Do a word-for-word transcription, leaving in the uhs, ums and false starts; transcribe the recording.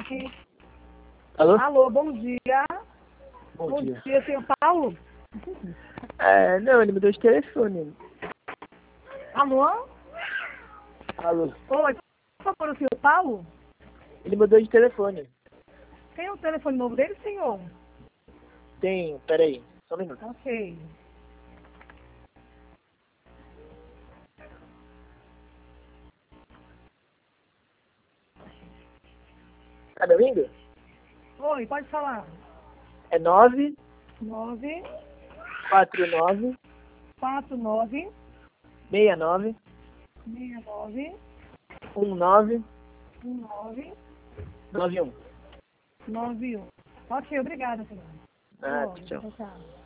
aqui. Alô? Alô, bom dia. Bom, Bom dia. dia, senhor Paulo. É, não, ele me deu de telefone. Alô? Alô? Oi, por favor, o senhor Paulo? Ele mudou de telefone. Tem o telefone novo dele, senhor? Tenho, peraí, só um minuto. Ok. Tá me ouvindo? Oi, pode falar. É nove Nove, quatro nove quatro, nove, seis nove seis, nove, um nove um, nove, nove um. nove, um. Ok, obrigada, senhor. Ah, Oi, tchau. tchau, tchau.